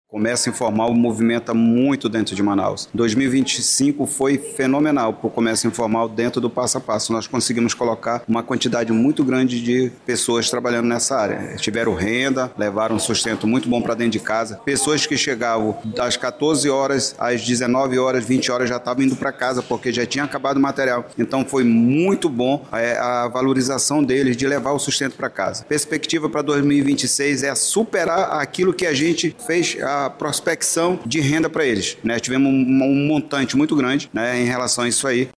Comércio informal movimenta muito dentro de Manaus. 2025 foi fenomenal para o comércio informal dentro do Passo a Passo. Nós conseguimos colocar uma quantidade muito grande de pessoas trabalhando nessa área. Tiveram renda, levaram um sustento muito bom para dentro de casa. Pessoas que chegavam das 14 horas às 19 horas, 20 horas já estavam indo para casa porque já tinha acabado o material. Então foi muito bom a valorização deles de levar o sustento para casa. Perspectiva para 2026 é superar aquilo que a gente fez, a prospecção de renda para eles, né? Tivemos um montante muito grande, né, em relação a isso aí.